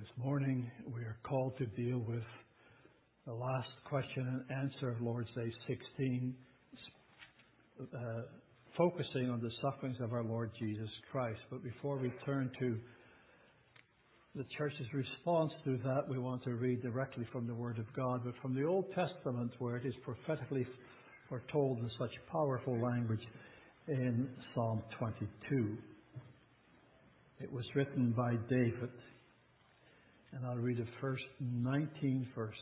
This morning we are called to deal with the last question and answer of Lord's Day 16, focusing on the sufferings of our Lord Jesus Christ. But before we turn to the church's response to that, we want to read directly from the Word of God, but from the Old Testament, where it is prophetically foretold in such powerful language in Psalm 22. It was written by David, and I'll read the first 19 verses.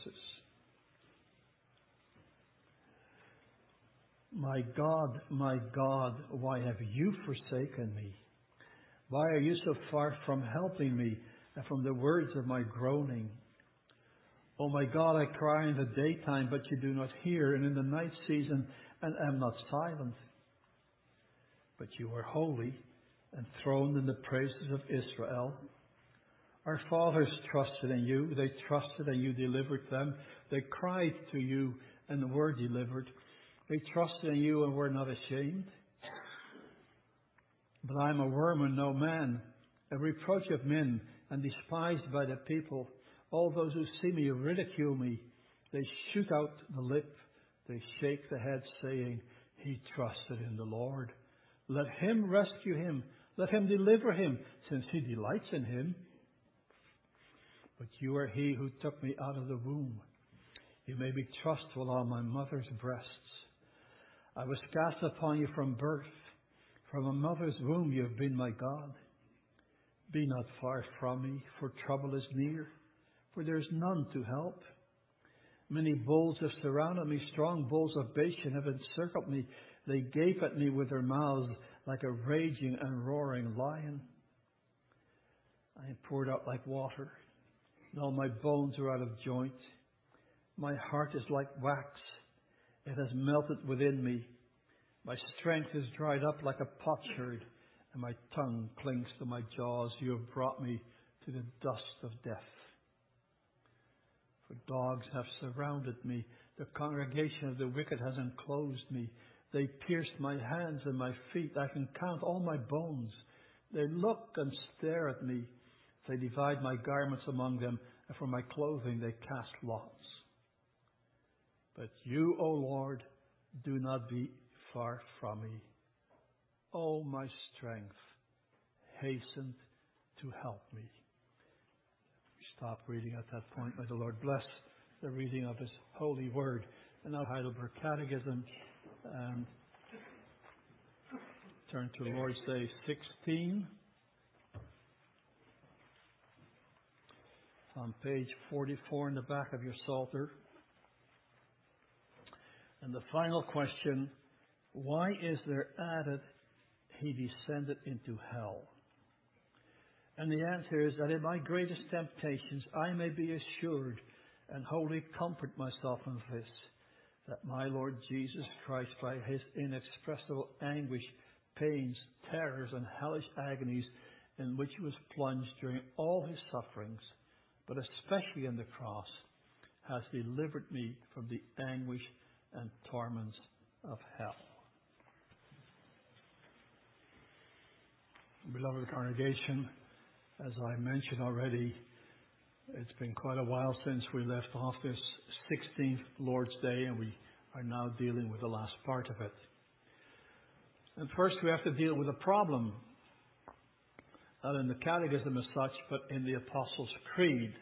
My God, why have you forsaken me? Why are you so far from helping me and from the words of my groaning? Oh my God, I cry in the daytime, but you do not hear, and in the night season, and am not silent. But you are holy, enthroned in the praises of Israel. Our fathers trusted in you. They trusted and you delivered them. They cried to you and were delivered. They trusted in you and were not ashamed. But I am a worm and no man, a reproach of men and despised by the people. All those who see me ridicule me. They shoot out the lip. They shake the head, saying, He trusted in the Lord. Let him rescue him. Let him deliver him, since he delights in him. But you are he who took me out of the womb. You made me trustful on my mother's breasts. I was cast upon you from birth. From a mother's womb you have been my God. Be not far from me, for trouble is near, for there is none to help. Many bulls have surrounded me, strong bulls of Bashan have encircled me. They gape at me with their mouths like a raging and roaring lion. I am poured out like water, and all my bones are out of joint. My heart is like wax. It has melted within me. My strength is dried up like a potsherd, and my tongue clings to my jaws. You have brought me to the dust of death. For dogs have surrounded me. The congregation of the wicked has enclosed me. They pierced my hands and my feet. I can count all my bones. They look and stare at me. They divide my garments among them, and for my clothing they cast lots. But you, O Lord, do not be far from me. O my strength, hasten to help me. We stop reading at that point. May the Lord bless the reading of His holy word. And now Heidelberg Catechism, and turn to Lord's Day 16. On page 44 in the back of your Psalter. And the final question, why is there added, He descended into hell? And the answer is that in my greatest temptations I may be assured and wholly comfort myself in this, that my Lord Jesus Christ, by His inexpressible anguish, pains, terrors, and hellish agonies in which He was plunged during all His sufferings, but especially in the cross, has delivered me from the anguish and torments of hell. Beloved congregation, as I mentioned already, it's been quite a while since we left off this 16th Lord's Day, and we are now dealing with the last part of it. And first we have to deal with a problem, not in the Catechism as such, but in the Apostles' Creed.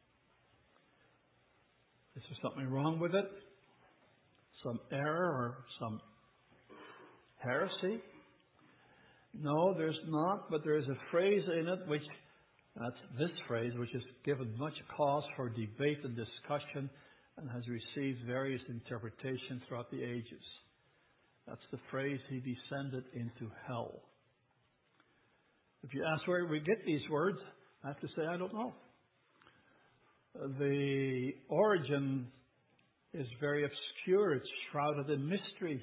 Is there something wrong with it? Some error or some heresy? No, there's not, but there is a phrase in it that's this phrase, which has given much cause for debate and discussion and has received various interpretations throughout the ages. That's the phrase, He descended into hell. If you ask where we get these words, I have to say I don't know. The origin is very obscure. It's shrouded in mystery.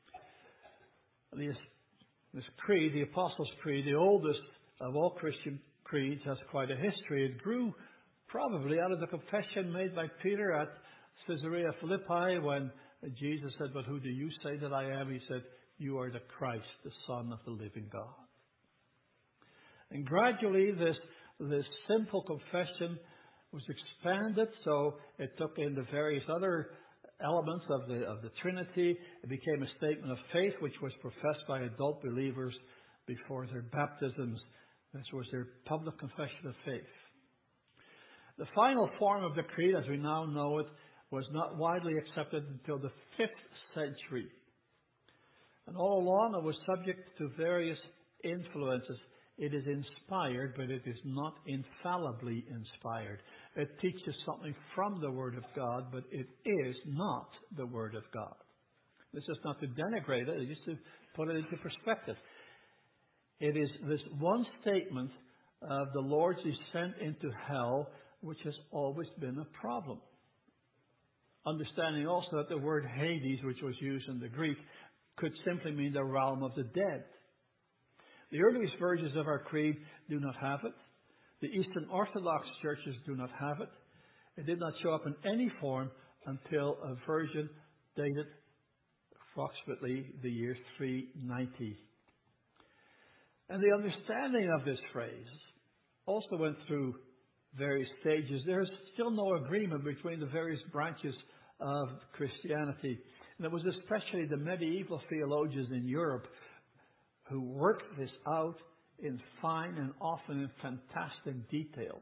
This creed, the Apostles' Creed, the oldest of all Christian creeds, has quite a history. It grew probably out of the confession made by Peter at Caesarea Philippi when Jesus said, "But who do you say that I am?" He said, "You are the Christ, the Son of the living God." And gradually this this simple confession was expanded, so it took in the various other elements of the Trinity. It became a statement of faith which was professed by adult believers before their baptisms. This was their public confession of faith. The final form of the creed, as we now know it, was not widely accepted until the 5th century. And all along it was subject to various influences. It is inspired, but it is not infallibly inspired. It teaches something from the Word of God, but it is not the Word of God. This is not to denigrate it, it's just to put it into perspective. It is this one statement of the Lord's descent into hell which has always been a problem. Understanding also that the word Hades, which was used in the Greek, could simply mean the realm of the dead. The earliest versions of our creed do not have it. The Eastern Orthodox churches do not have it. It did not show up in any form until a version dated approximately the year 390. And the understanding of this phrase also went through various stages. There is still no agreement between the various branches of Christianity. And it was especially the medieval theologians in Europe who worked this out in fine and often in fantastic detail.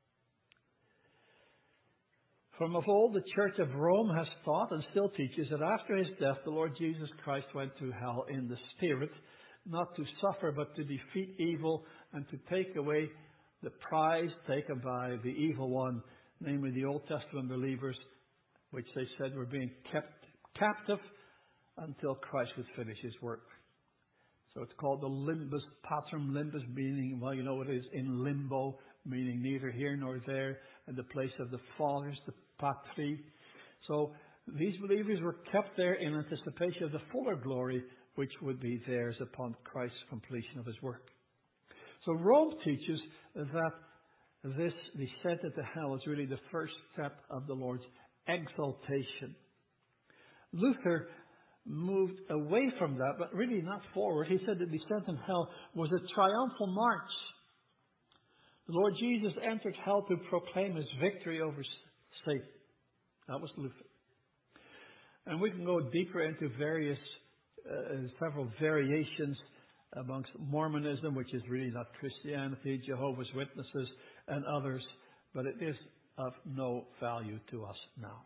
From of old, the Church of Rome has taught and still teaches that after his death, the Lord Jesus Christ went to hell in the Spirit, not to suffer, but to defeat evil and to take away the prize taken by the evil one, namely the Old Testament believers, which they said were being kept captive until Christ would finish his work. So it's called the limbus patrum, limbus meaning, well, you know what it is, in limbo, meaning neither here nor there, and the place of the fathers, the patri. So these believers were kept there in anticipation of the fuller glory which would be theirs upon Christ's completion of his work. So Rome teaches that this descent into hell is really the first step of the Lord's exaltation. Luther moved away from that, but really not forward. He said the descent in hell was a triumphal march. The Lord Jesus entered hell to proclaim his victory over Satan. That was Luther. And we can go deeper into several variations amongst Mormonism, which is really not Christianity, Jehovah's Witnesses, and others, but it is of no value to us now.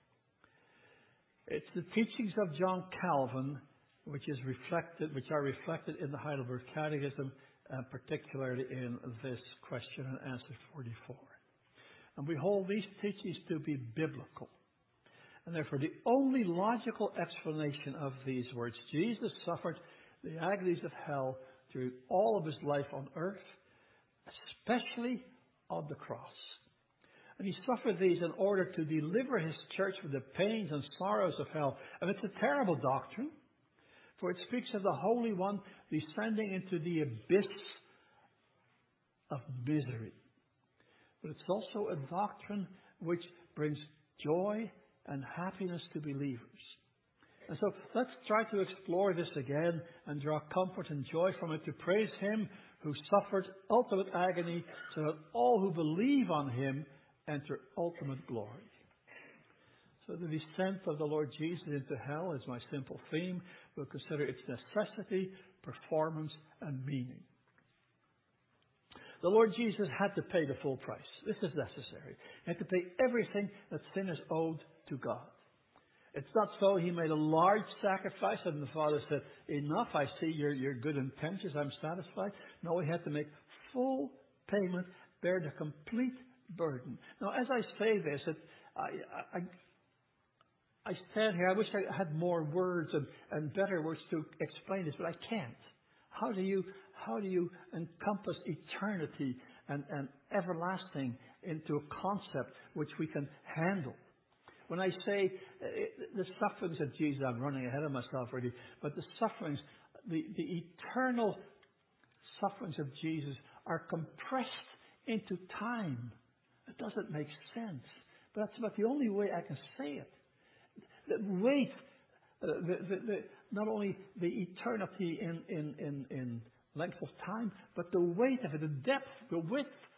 It's the teachings of John Calvin which are reflected in the Heidelberg Catechism, and particularly in this question and answer 44. And we hold these teachings to be biblical. And therefore, the only logical explanation of these words, Jesus suffered the agonies of hell through all of his life on earth, especially on the cross. And he suffered these in order to deliver his church from the pains and sorrows of hell. And it's a terrible doctrine, for it speaks of the Holy One descending into the abyss of misery. But it's also a doctrine which brings joy and happiness to believers. And so let's try to explore this again and draw comfort and joy from it, to praise him who suffered ultimate agony so that all who believe on him enter ultimate glory. So the descent of the Lord Jesus into hell is my simple theme. We'll consider its necessity, performance, and meaning. The Lord Jesus had to pay the full price. This is necessary. He had to pay everything that sin is owed to God. It's not so he made a large sacrifice and the Father said, enough, I see your good intentions, I'm satisfied. No, he had to make full payment, bear the complete burden. Now, as I say this, I stand here, I wish I had more words and better words to explain this, but I can't. How do you encompass eternity and everlasting into a concept which we can handle? When I say the sufferings of Jesus, I'm running ahead of myself already, but the sufferings, the eternal sufferings of Jesus are compressed into time. It doesn't make sense, but that's about the only way I can say it. The weight, not only the eternity in length of time, but the weight of it, the depth, the width,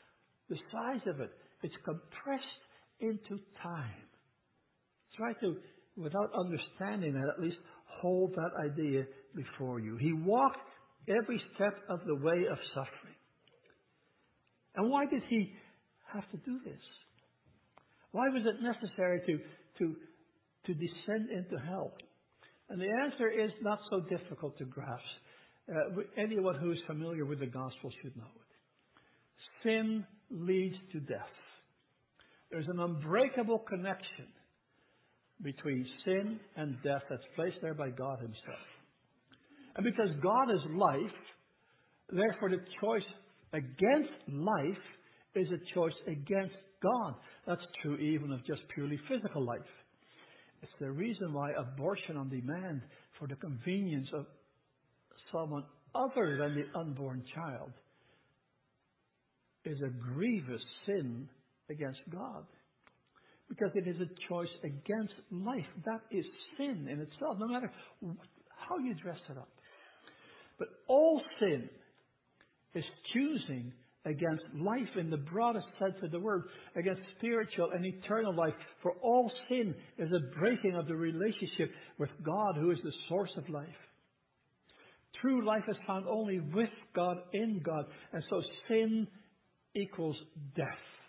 the size of it. It's compressed into time. Try to, without understanding that, at least hold that idea before you. He walked every step of the way of suffering. And why did he have to do this? Why was it necessary to descend into hell? And the answer is not so difficult to grasp. Anyone who is familiar with the gospel should know it. Sin leads to death. There's an unbreakable connection between sin and death that's placed there by God himself. And because God is life, therefore the choice against life is a choice against God. That's true even of just purely physical life. It's the reason why abortion on demand for the convenience of someone other than the unborn child is a grievous sin against God. Because it is a choice against life. That is sin in itself, no matter how you dress it up. But all sin is choosing against life in the broadest sense of the word, against spiritual and eternal life. For all sin is a breaking of the relationship with God, who is the source of life. True life is found only with God, in God. And so sin equals death.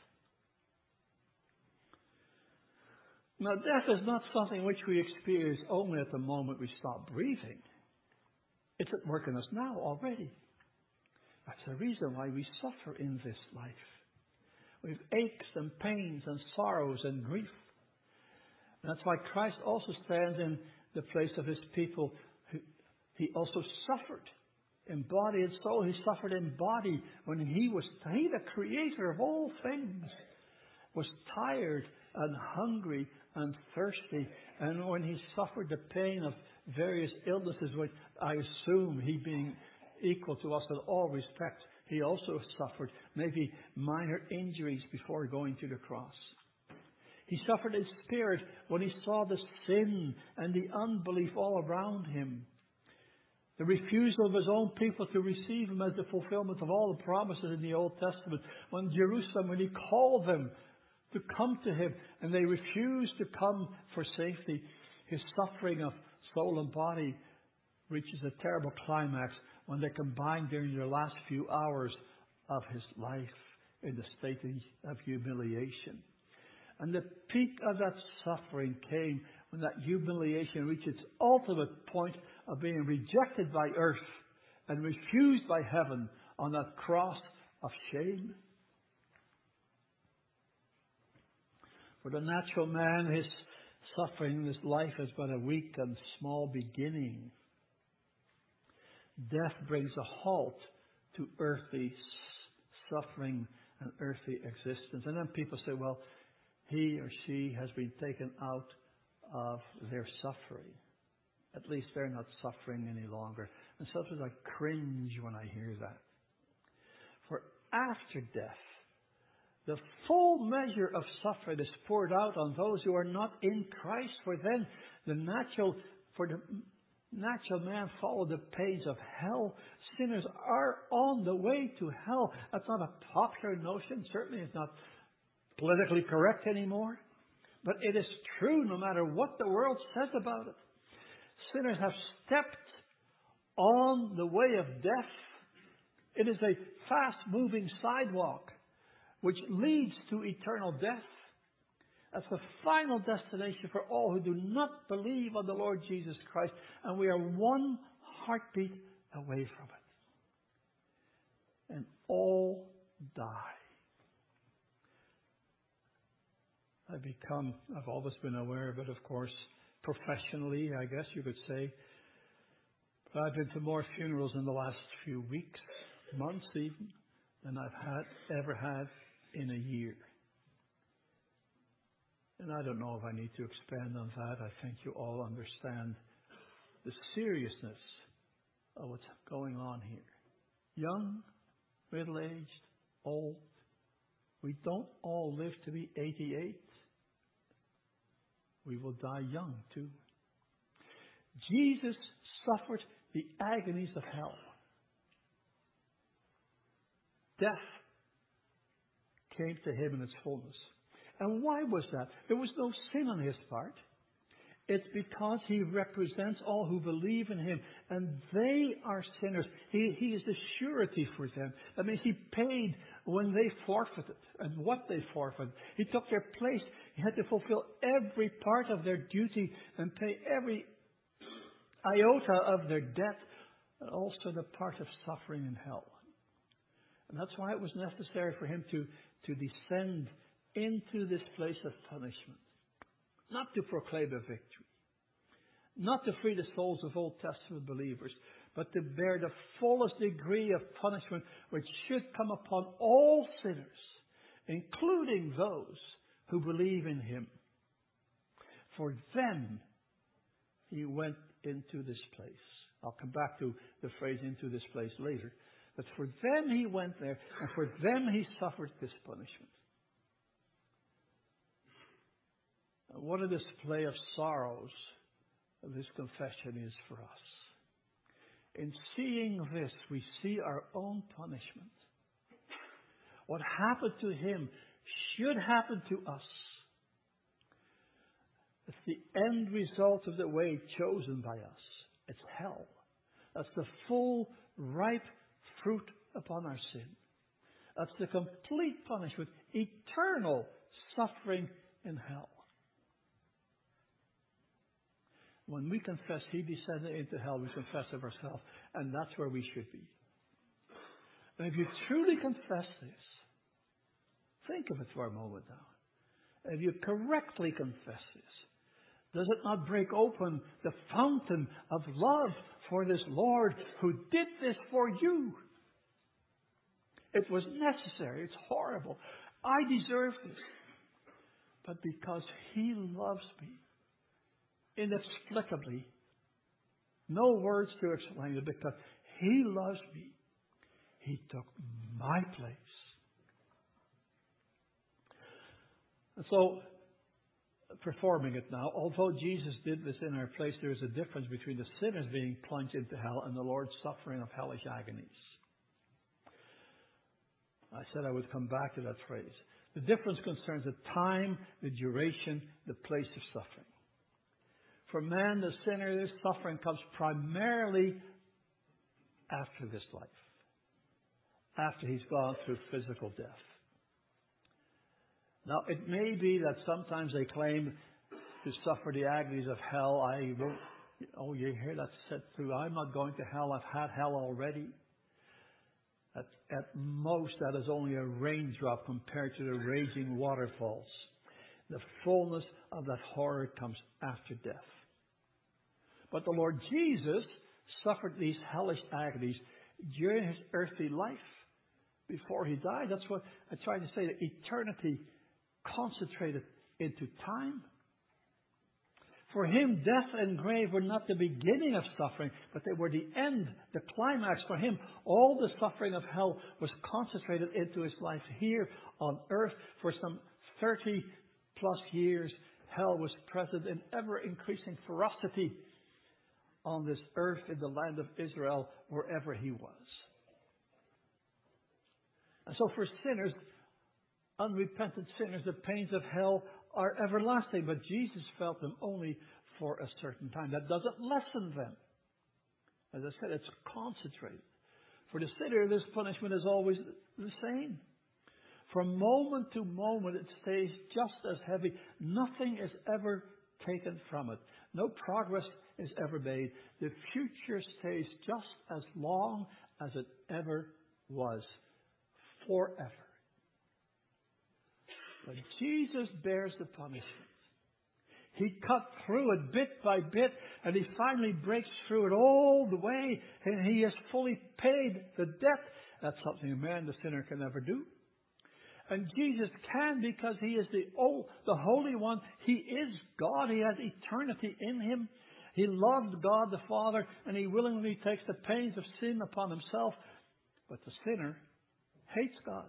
Now, death is not something which we experience only at the moment we stop breathing. It's at work in us now already. That's the reason why we suffer in this life. We have aches and pains and sorrows and grief. And that's why Christ also stands in the place of his people. He also suffered in body and soul. He suffered in body when he, the creator of all things, was tired and hungry and thirsty. And when he suffered the pain of various illnesses, which I assume he being equal to us in all respects, he also suffered maybe minor injuries before going to the cross. He suffered in spirit when he saw the sin and the unbelief all around him. The refusal of his own people to receive him as the fulfillment of all the promises in the Old Testament. When he called them to come to him and they refused to come for safety, his suffering of soul and body reaches a terrible climax when they combine during the last few hours of his life in the state of humiliation. And the peak of that suffering came when that humiliation reached its ultimate point of being rejected by earth and refused by heaven on that cross of shame. For the natural man, his suffering in this life is but a weak and small beginning. Death brings a halt to earthly suffering and earthly existence. And then people say, well, he or she has been taken out of their suffering. At least they're not suffering any longer. And sometimes I cringe when I hear that. For after death, the full measure of suffering is poured out on those who are not in Christ. For then the natural man followed the pains of hell. Sinners are on the way to hell. That's not a popular notion. Certainly it's not politically correct anymore. But it is true no matter what the world says about it. Sinners have stepped on the way of death. It is a fast-moving sidewalk which leads to eternal death. That's the final destination for all who do not believe on the Lord Jesus Christ. And we are one heartbeat away from it. And all die. I've always been aware of it, of course, professionally, I guess you could say. But I've been to more funerals in the last few weeks, months even, than I've ever had in a year. And I don't know if I need to expand on that. I think you all understand the seriousness of what's going on here. Young, middle-aged, old. We don't all live to be 88. We will die young too. Jesus suffered the agonies of hell. Death came to him in its fullness. And why was that? There was no sin on his part. It's because he represents all who believe in him, and they are sinners. He is the surety for them. That means he paid when they forfeited and what they forfeited. He took their place. He had to fulfill every part of their duty and pay every iota of their debt, and also the part of suffering in hell. And that's why it was necessary for him to descend into this place of punishment. Not to proclaim a victory. Not to free the souls of Old Testament believers, but to bear the fullest degree of punishment which should come upon all sinners, including those who believe in him. For them, he went into this place. I'll come back to the phrase "into this place" later. But for them he went there, and for them he suffered this punishment. What a display of sorrows this confession is for us. In seeing this, we see our own punishment. What happened to him should happen to us. It's the end result of the way chosen by us. It's hell. That's the full, ripe fruit upon our sin. That's the complete punishment, eternal suffering in hell. When we confess he descended into hell, we confess of ourselves, and that's where we should be. And if you truly confess this, think of it for a moment now. If you correctly confess this, does it not break open the fountain of love for this Lord who did this for you? It was necessary. It's horrible. I deserve this. But because he loves me inexplicably, no words to explain it, because he loves me, he took my place. And so, performing it now, although Jesus did this in our place, there is a difference between the sinners being plunged into hell and the Lord's suffering of hellish agonies. I said I would come back to that phrase. The difference concerns the time, the duration, the place of suffering. For man, the sinner, this suffering comes primarily after this life, after he's gone through physical death. Now, it may be that sometimes they claim to suffer the agonies of hell. I won't, oh, you hear that said too. I'm not going to hell. I've had hell already. At most, that is only a raindrop compared to the raging waterfalls. The fullness of that horror comes after death. But the Lord Jesus suffered these hellish agonies during his earthly life, before he died. That's what I tried to say, that eternity concentrated into time. For him, death and grave were not the beginning of suffering, but they were the end, the climax. For him, all the suffering of hell was concentrated into his life here on earth. For some 30 plus years, hell was present in ever-increasing ferocity on this earth in the land of Israel, wherever he was. And so for sinners, unrepentant sinners, the pains of hell are everlasting, but Jesus felt them only for a certain time. That doesn't lessen them. As I said, it's concentrated. For the sinner, this punishment is always the same. From moment to moment, it stays just as heavy. Nothing is ever taken from it. No progress is ever made. The future stays just as long as it ever was. Forever. But Jesus bears the punishment. He cut through it bit by bit, and he finally breaks through it all the way, and he has fully paid the debt. That's something a man, the sinner, can never do. And Jesus can, because he is the Holy One. He is God. He has eternity in him. He loved God the Father, and he willingly takes the pains of sin upon himself. But the sinner hates God.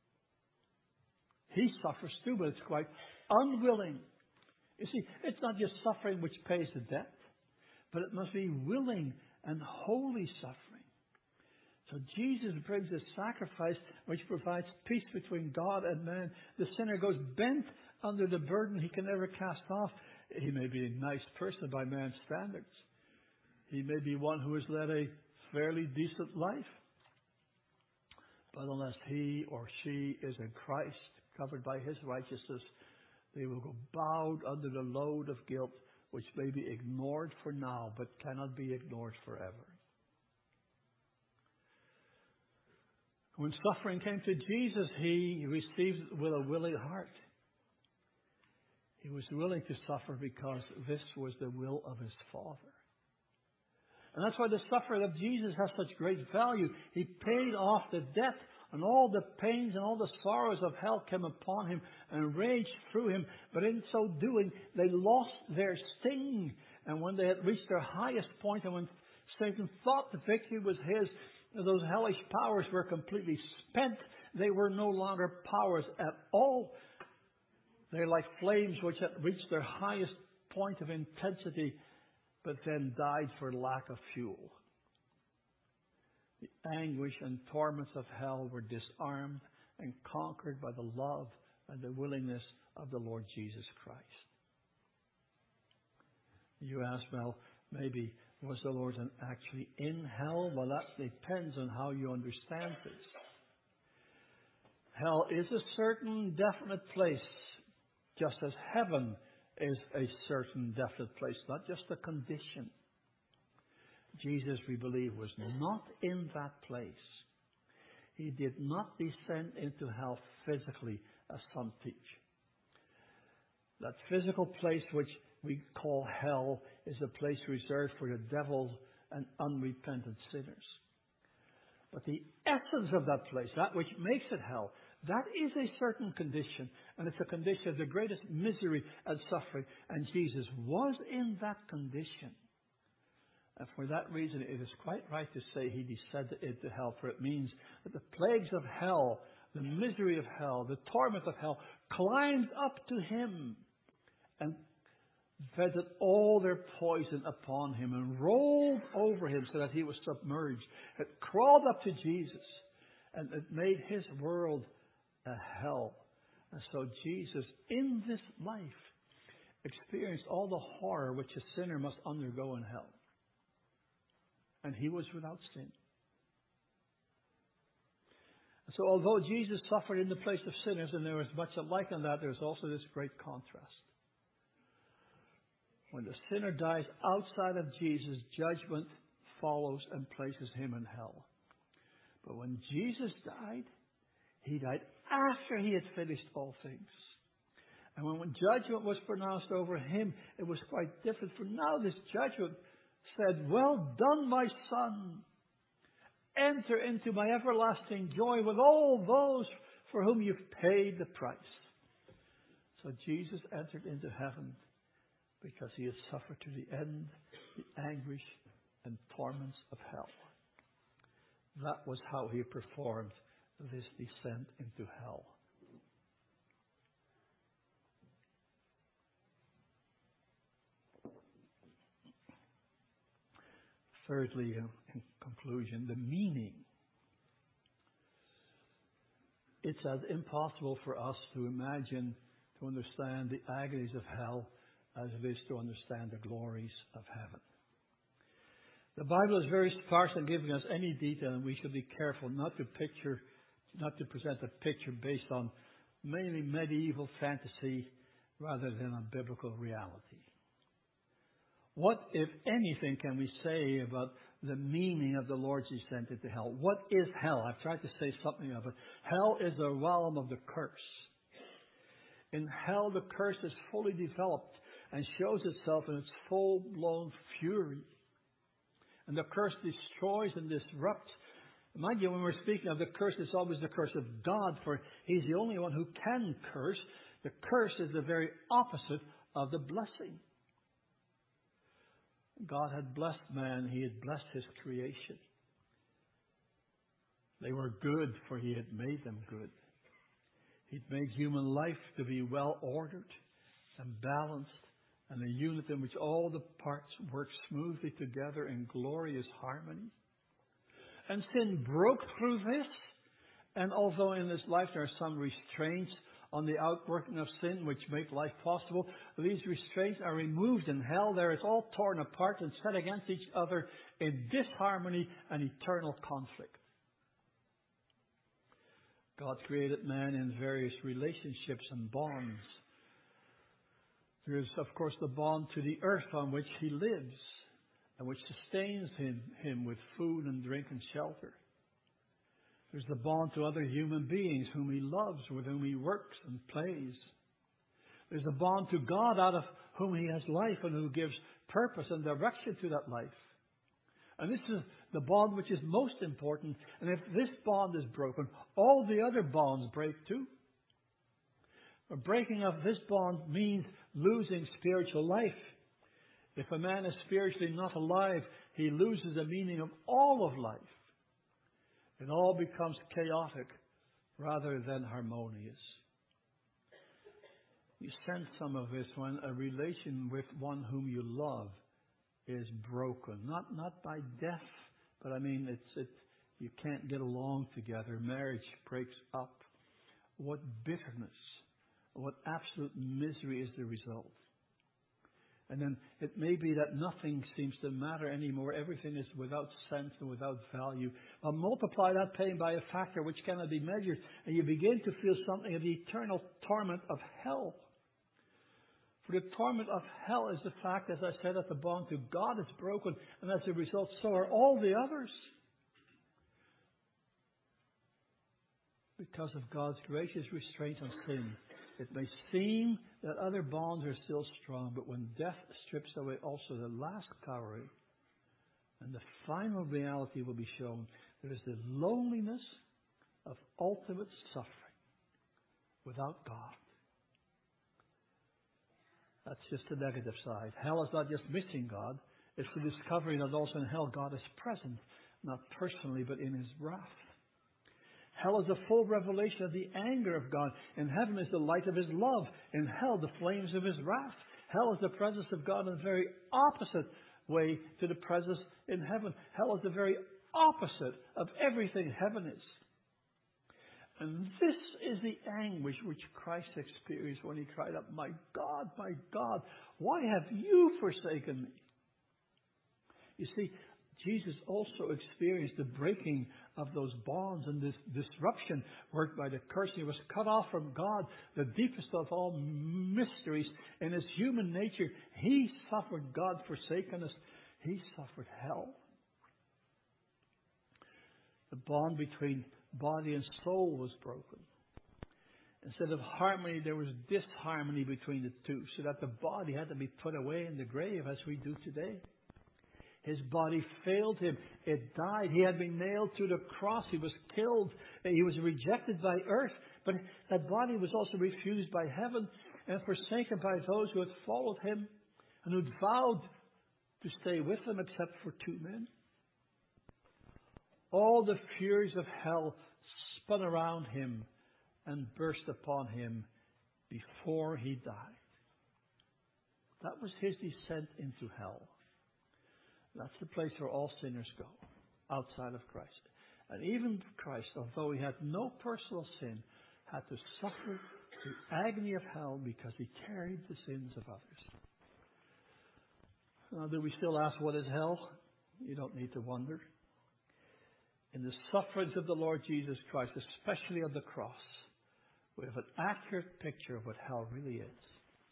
He suffers too, but it's quite unwilling. You see, it's not just suffering which pays the debt, but it must be willing and holy suffering. So Jesus brings a sacrifice which provides peace between God and man. The sinner goes bent under the burden he can never cast off. He may be a nice person by man's standards. He may be one who has led a fairly decent life. But unless he or she is in Christ, covered by His righteousness, they will go bowed under the load of guilt, which may be ignored for now, but cannot be ignored forever. When suffering came to Jesus, He received it with a willing heart. He was willing to suffer because this was the will of His Father. And that's why the suffering of Jesus has such great value. He paid off the debt, and all the pains and all the sorrows of hell came upon Him and raged through Him. But in so doing, they lost their sting. And when they had reached their highest point, and when Satan thought the victory was his, those hellish powers were completely spent. They were no longer powers at all. They're like flames which had reached their highest point of intensity, but then died for lack of fuel. The anguish and torments of hell were disarmed and conquered by the love and the willingness of the Lord Jesus Christ. You ask, well, maybe was the Lord actually in hell? Well, that depends on how you understand this. Hell is a certain definite place, just as heaven is a certain definite place, not just a condition. Jesus, we believe, was not in that place. He did not descend into hell physically, as some teach. That physical place which we call hell is a place reserved for the devil and unrepentant sinners. But the essence of that place, that which makes it hell, that is a certain condition. And it's a condition of the greatest misery and suffering. And Jesus was in that condition. And for that reason, it is quite right to say He descended into hell. For it means that the plagues of hell, the misery of hell, the torment of hell, climbed up to Him and vented all their poison upon Him and rolled over Him so that He was submerged. It crawled up to Jesus and it made His world a hell. And so Jesus, in this life, experienced all the horror which a sinner must undergo in hell. And He was without sin. So although Jesus suffered in the place of sinners, and there was much alike in that, there's also this great contrast. When the sinner dies outside of Jesus, judgment follows and places him in hell. But when Jesus died, He died after He had finished all things. And when judgment was pronounced over Him, it was quite different. For now this judgment said, "Well done, my Son. Enter into my everlasting joy with all those for whom you've paid the price." So Jesus entered into heaven because He has suffered to the end the anguish and torments of hell. That was how He performed this descent into hell. Thirdly, in conclusion, the meaning. It's as impossible for us to imagine, to understand the agonies of hell as it is to understand the glories of heaven. The Bible is very sparse in giving us any detail, and we should be careful not to present a picture based on mainly medieval fantasy rather than on biblical reality. What, if anything, can we say about the meaning of the Lord's descent into hell? What is hell? I've tried to say something of it. Hell is the realm of the curse. In hell, the curse is fully developed and shows itself in its full-blown fury. And the curse destroys and disrupts. Mind you, when we're speaking of the curse, it's always the curse of God, for He's the only one who can curse. The curse is the very opposite of the blessing. God had blessed man. He had blessed His creation. They were good, for He had made them good. He'd made human life to be well ordered and balanced, and a unit in which all the parts work smoothly together in glorious harmony. And sin broke through this. And although in this life there are some restraints on the outworking of sin which make life possible, these restraints are removed in hell. There it's all torn apart and set against each other in disharmony and eternal conflict. God created man in various relationships and bonds. There is, of course, the bond to the earth on which he lives and which sustains him with food and drink and shelter. There's the bond to other human beings whom he loves, with whom he works and plays. There's the bond to God, out of whom he has life and who gives purpose and direction to that life. And this is the bond which is most important. And if this bond is broken, all the other bonds break too. A breaking of this bond means losing spiritual life. If a man is spiritually not alive, he loses the meaning of all of life. It all becomes chaotic rather than harmonious. You sense some of this when a relation with one whom you love is broken. Not by death, but I mean you can't get along together. Marriage breaks up. What bitterness, what absolute misery is the result. And then it may be that nothing seems to matter anymore. Everything is without sense and without value. But multiply that pain by a factor which cannot be measured, and you begin to feel something of the eternal torment of hell. For the torment of hell is the fact, as I said, that the bond to God is broken, and as a result, so are all the others. Because of God's gracious restraint on sin, it may seem that other bonds are still strong, but when death strips away also the last cowrie, and the final reality will be shown, there is the loneliness of ultimate suffering without God. That's just the negative side. Hell is not just missing God. It's the discovery that also in hell God is present, not personally, but in his wrath. Hell is a full revelation of the anger of God. In heaven is the light of his love. In hell, the flames of his wrath. Hell is the presence of God in the very opposite way to the presence in heaven. Hell is the very opposite of everything heaven is. And this is the anguish which Christ experienced when he cried out, my God, why have you forsaken me? You see, Jesus also experienced the breaking of those bonds and this disruption worked by the curse. He was cut off from God, the deepest of all mysteries. In his human nature, he suffered God forsakenness. He suffered hell. The bond between body and soul was broken. Instead of harmony, there was disharmony between the two, so that the body had to be put away in the grave as we do today. His body failed him. It died. He had been nailed to the cross. He was killed. He was rejected by earth. But that body was also refused by heaven and forsaken by those who had followed him and who had vowed to stay with him except for two men. All the furies of hell spun around him and burst upon him before he died. That was his descent into hell. That's the place where all sinners go, outside of Christ. And even Christ, although he had no personal sin, had to suffer the agony of hell because he carried the sins of others. Now, do we still ask, what is hell? You don't need to wonder. In the sufferings of the Lord Jesus Christ, especially on the cross, we have an accurate picture of what hell really is.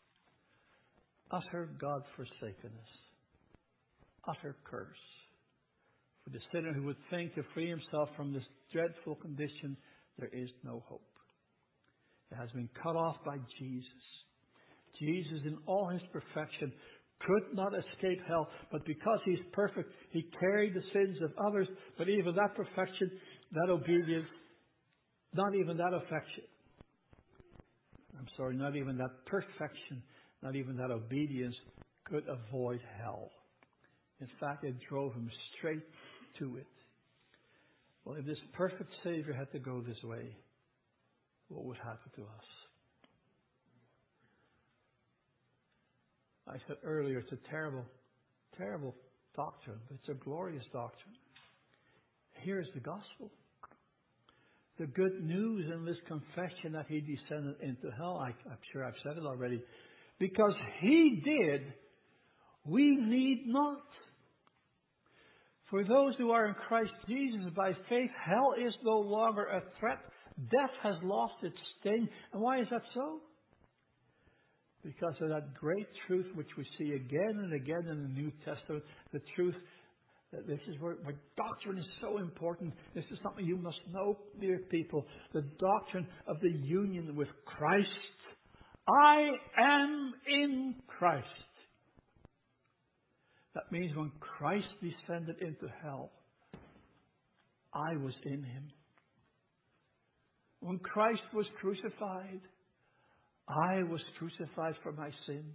Utter God-forsakenness. Utter curse. For the sinner who would think to free himself from this dreadful condition, there is no hope. It has been cut off by Jesus. Jesus, in all his perfection, could not escape hell, but because he's perfect, he carried the sins of others. But even that perfection, that obedience, not even that affection. Not even that perfection, not even that obedience could avoid hell. In fact, it drove him straight to it. Well, if this perfect Savior had to go this way, what would happen to us? I said earlier, it's a terrible, terrible doctrine, but it's a glorious doctrine. Here's the gospel. The good news in this confession that He descended into hell. I'm sure I've said it already. Because He did, we need not. For those who are in Christ Jesus by faith, hell is no longer a threat. Death has lost its sting. And why is that so? Because of that great truth which we see again and again in the New Testament. The truth that this is where doctrine is so important. This is something you must know, dear people. The doctrine of the union with Christ. I am in Christ. That means when Christ descended into hell, I was in Him. When Christ was crucified, I was crucified for my sins.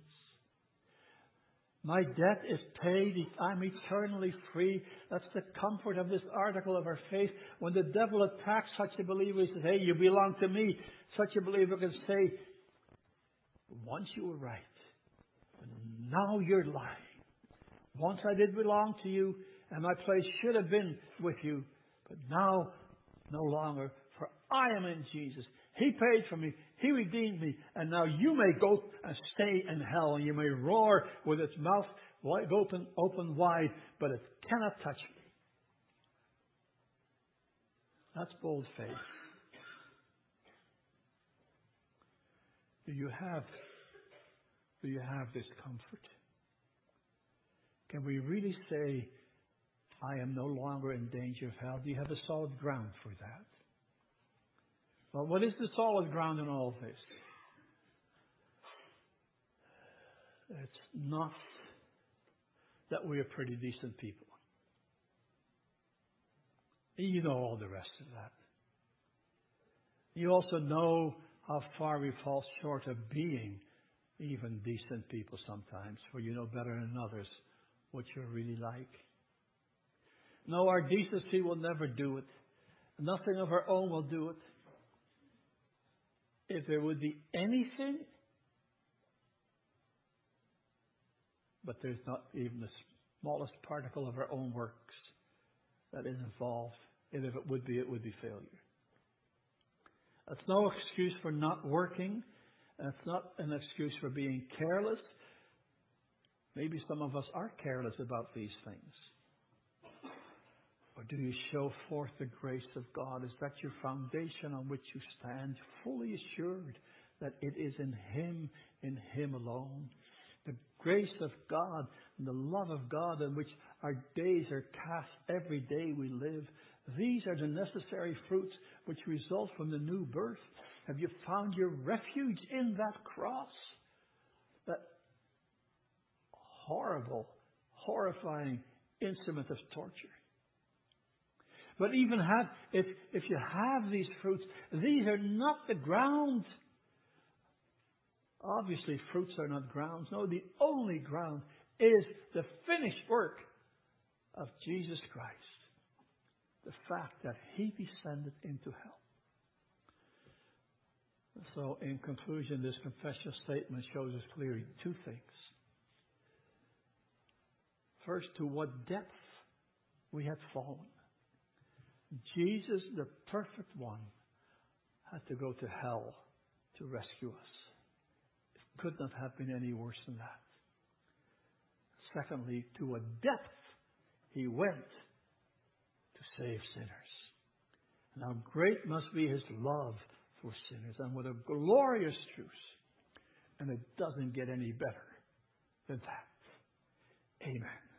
My debt is paid. I'm eternally free. That's the comfort of this article of our faith. When the devil attacks such a believer, he says, hey, you belong to me. Such a believer can say, once you were right, but now you're lying. Once I did belong to you, and my place should have been with you, but now no longer, for I am in Jesus. He paid for me. He redeemed me. And now you may go and stay in hell, and you may roar with its mouth wide open wide, but it cannot touch me. That's bold faith. Do you have this comfort? Can we really say, I am no longer in danger of hell? Do you have a solid ground for that? Well, what is the solid ground in all this? It's not that we are pretty decent people. You know all the rest of that. You also know how far we fall short of being even decent people sometimes, for you know better than others what you're really like. No, our decency will never do it. Nothing of our own will do it. If there would be anything, but there's not even the smallest particle of our own works that is involved, and if it would be failure. That's no excuse for not working. That's not an excuse for being careless. Maybe some of us are careless about these things. Or do you show forth the grace of God? Is that your foundation on which you stand, fully assured that it is in Him alone? The grace of God and the love of God in which our days are cast every day we live. These are the necessary fruits which result from the new birth. Have you found your refuge in that cross? That horrible, horrifying instrument of torture. But even if you have these fruits, these are not the ground. Obviously, fruits are not grounds. No, the only ground is the finished work of Jesus Christ. The fact that He descended into hell. So, in conclusion, this confession statement shows us clearly two things. First, to what depth we had fallen. Jesus, the perfect one, had to go to hell to rescue us. It could not have been any worse than that. Secondly, to a depth He went to save sinners. And how great must be His love for sinners, and what a glorious truth. And it doesn't get any better than that. Amen.